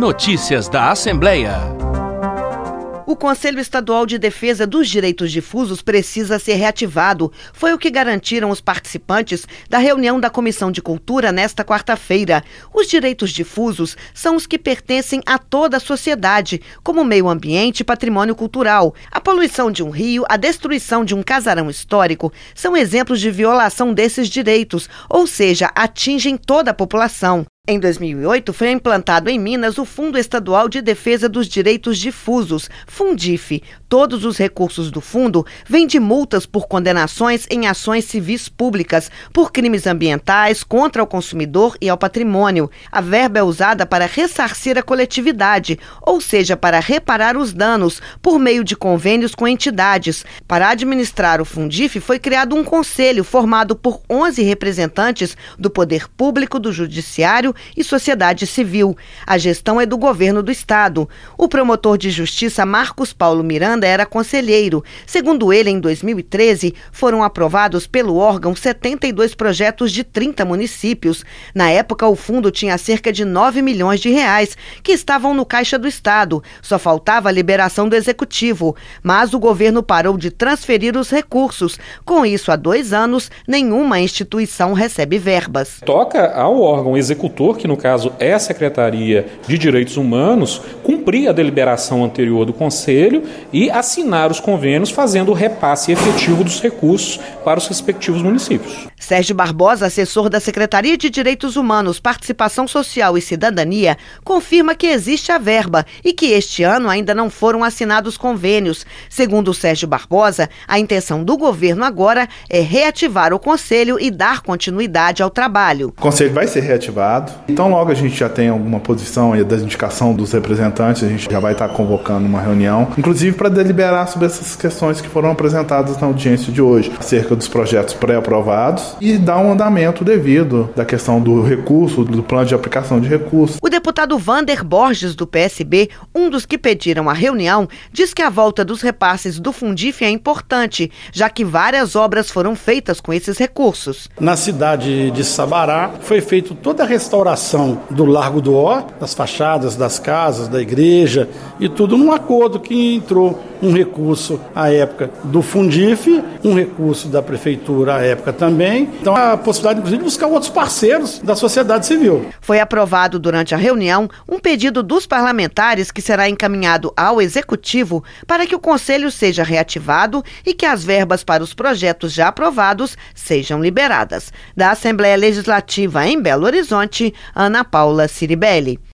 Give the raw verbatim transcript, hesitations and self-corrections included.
Notícias da Assembleia. O Conselho Estadual de Defesa dos Direitos Difusos precisa ser reativado. Foi o que garantiram os participantes da reunião da Comissão de Cultura nesta quarta-feira. Os direitos difusos são os que pertencem a toda a sociedade, como meio ambiente e patrimônio cultural. A poluição de um rio, a destruição de um casarão histórico são exemplos de violação desses direitos, ou seja, atingem toda a população. Em dois mil e oito, foi implantado em Minas o Fundo Estadual de Defesa dos Direitos Difusos, Fundif. Todos os recursos do fundo vêm de multas por condenações em ações civis públicas, por crimes ambientais, contra o consumidor e ao patrimônio. A verba é usada para ressarcir a coletividade, ou seja, para reparar os danos, por meio de convênios com entidades. Para administrar o Fundif, foi criado um conselho formado por onze representantes do poder público, do judiciário e sociedade civil. A gestão é do governo do estado. O promotor de justiça Marcos Paulo Miranda era conselheiro. Segundo ele, em dois mil e treze, foram aprovados pelo órgão setenta e dois projetos de trinta municípios. Na época, o fundo tinha cerca de nove milhões de reais, que estavam no caixa do estado. Só faltava a liberação do executivo. Mas o governo parou de transferir os recursos. Com isso, há dois anos, nenhuma instituição recebe verbas. Toca ao órgão executor, que no caso é a Secretaria de Direitos Humanos, cumprir a deliberação anterior do Conselho e assinar os convênios fazendo o repasse efetivo dos recursos para os respectivos municípios. Sérgio Barbosa, assessor da Secretaria de Direitos Humanos, Participação Social e Cidadania, confirma que existe a verba e que este ano ainda não foram assinados convênios. Segundo o Sérgio Barbosa, a intenção do governo agora é reativar o Conselho e dar continuidade ao trabalho. O Conselho vai ser reativado. Então, logo a gente já tem alguma posição aí da indicação dos representantes, a gente já vai estar convocando uma reunião, inclusive para deliberar sobre essas questões que foram apresentadas na audiência de hoje, acerca dos projetos pré-aprovados e dar um andamento devido da questão do recurso, do plano de aplicação de recursos. O deputado Vander Borges, do P S B, um dos que pediram a reunião, diz que a volta dos repasses do Fundif é importante, já que várias obras foram feitas com esses recursos. Na cidade de Sabará foi feita toda a restauração do Largo do Ó, das fachadas das casas, da igreja e tudo num acordo que entrou um recurso à época do Fundif, um recurso da prefeitura à época também. Então a possibilidade, inclusive, de buscar outros parceiros da sociedade civil. Foi aprovado durante a reunião um pedido dos parlamentares que será encaminhado ao Executivo para que o Conselho seja reativado e que as verbas para os projetos já aprovados sejam liberadas. Da Assembleia Legislativa em Belo Horizonte, Ana Paula Ciribelli.